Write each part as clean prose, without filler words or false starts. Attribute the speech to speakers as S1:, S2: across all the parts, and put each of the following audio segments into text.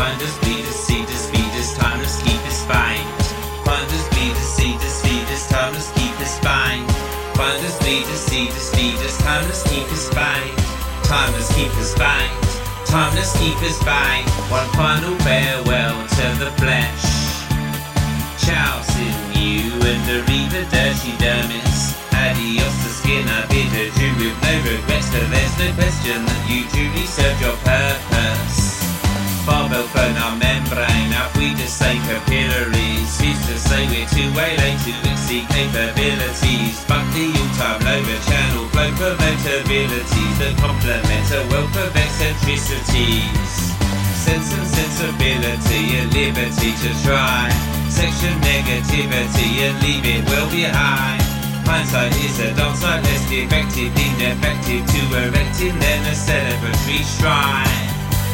S1: Find us, bleed us, seed us, feed us, timeless, keep us find. Find us, bleed us, seed us, feed us, timeless, keep us find. Find us, bleed us, seed us, feed us, timeless, keep us find. Timeless, keep us find. Timeless, keep us find. One final farewell to the flesh. Ciao, sin you and arrivederci dermis. Adios to skin, I bid adieu with no regrets, for there's no question that you truly served your purpose. Barbell phone our membrane, our we just say capillaries. Who's to say we're too way late to exceed capabilities? But the all-time lower channel flow promote abilities that complement a wealth of eccentricities. Sense and sensibility and liberty to try. Section negativity and leave it well behind. Hindsight is a dark side, less defective, ineffective to erecting then a celebratory shrine.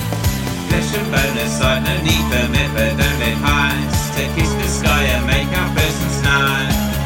S1: Flesh and bone aside, no need for methadone highs. To kiss the sky and make our presence known.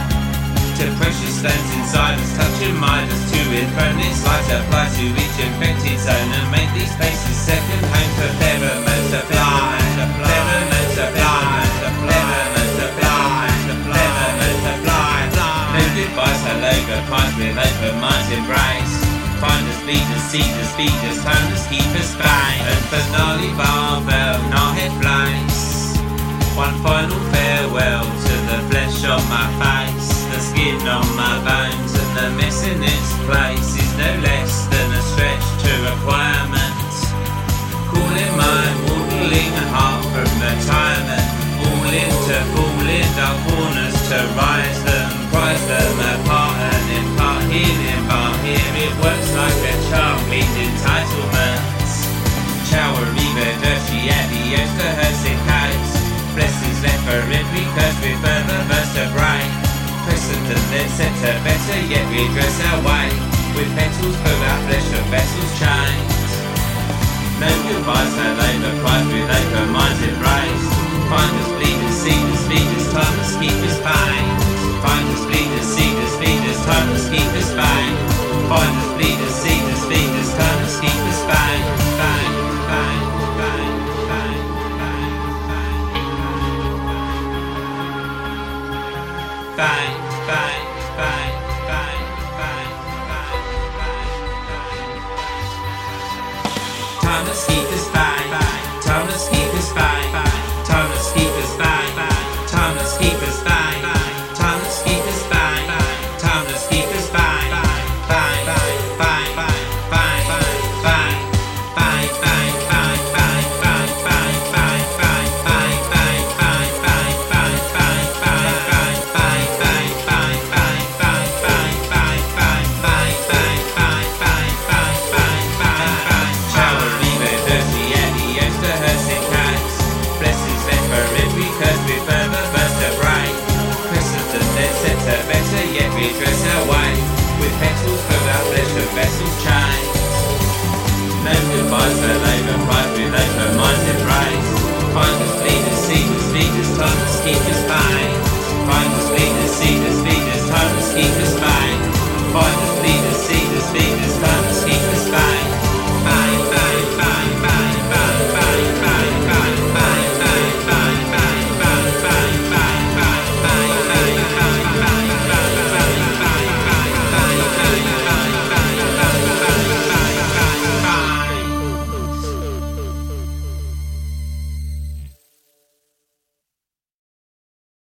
S1: To precious stones inside us, touching mind us to enthrone its light, apply to each infected zone and make these spaces second home for pheromones to fly. Pheromones to fly. Pheromones to fly. Pheromones to fly. No goodbyes, hello, goodbyes with open minds embrace. Find us, lead us, seed us, feed us, time us, keep us fine. And finale barbell, not head place. One final farewell to the flesh on my face, the skin on my bones, and the mess in its place is no less than a stretch to requirement. Calling my waddling heart from retirement, all into fall in dark corners to rise them, prize them apart and impart healing. But here it works like a charm with entitlements. Ciao, arrivederci, adios to her sick case. Blessings left for every curse with further vertebrae. Precedent that set a better yet redress our way. With petals for our flesh and vessels chained. No goodbyes, hello, the prize with open minds embraced. Find us, bleed us, seed us, feed us, time us, keep us pain. Find us, bleed us, seed us, feed us, time us, keep us pain. Find us, bleed us, seed us, feed us, time us, keep us pain. Pain, pain, pain, pain, pain, pain. Pain, pain, pain, pain, pain, pain, pain. Time us, keep us pain. Time us, keep us pain.